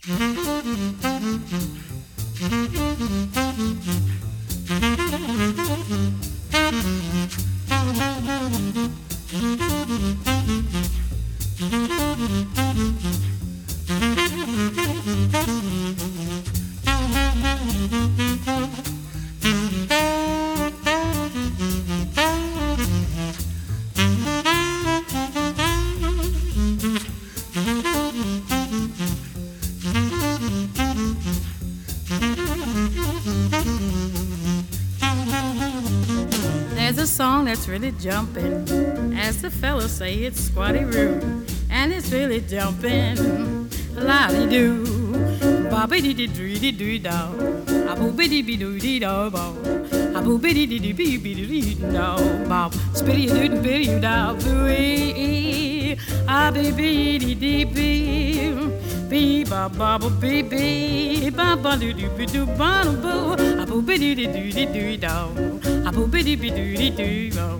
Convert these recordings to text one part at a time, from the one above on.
There's a song that's really jumping, as the fellas say, it's squatty rude, and it's really jumping. La-dee-doo, ba-ba-dee-dee-dee-dee-dee-daw, a-boo-ba-dee-dee-dee-dee-daw, a-boo-ba-dee-dee-dee-dee-dee-daw, bow, spitty-doo-dee-dee-daw, boo-ee, a-bee-bee-dee-dee-bee, bee-ba-ba-ba-bee-bee, ba-ba-doo-doo-doo-ba-doo-boo, a-boo-ba-dee-dee-dee-dee-daw, a-boo-ba-dee-dee-dee-dee-daw,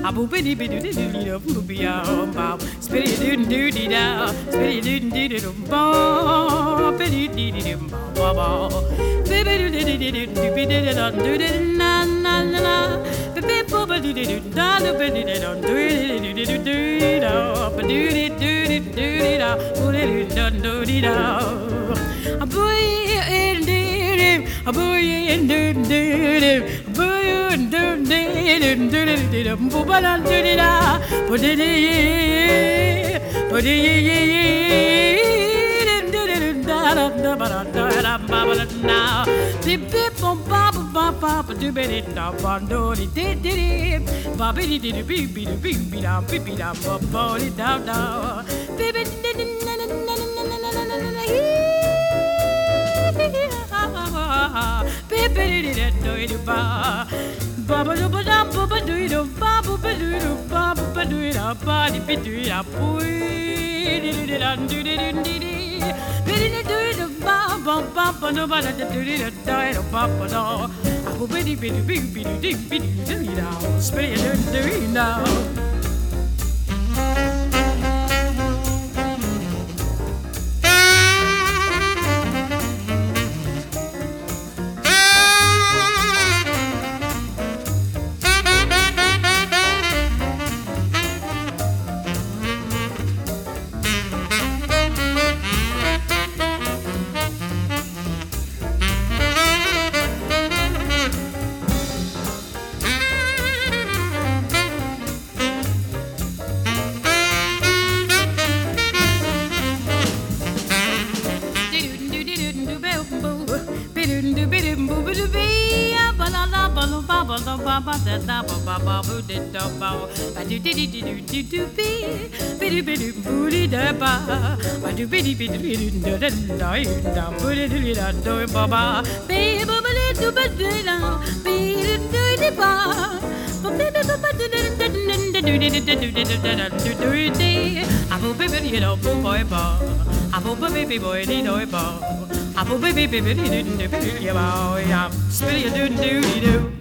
a-boo-ba-dee-dee-dee-dee-dee-daw, spitty-doo-doo-dee-daw, spitty-doo-doo-dee-doo-daw, spitty-doo-doo-dee-daw, now, beep beep bop bop bop bop do beep da bop do di di di bop di di di beep beep beep beep da beep da bop bop da da beep beep di di na na na na na na na na beep beep di di do di ba ba ba do ba da ba ba do do ba ba ba do do ba ba do da ba di bi do da pui di di da do di di di di ba ba ba ba no ba da do di da da ba ba do a bo bi di bi di bi di di bi di di da spit it do now. Spitty a doo doo doo doo.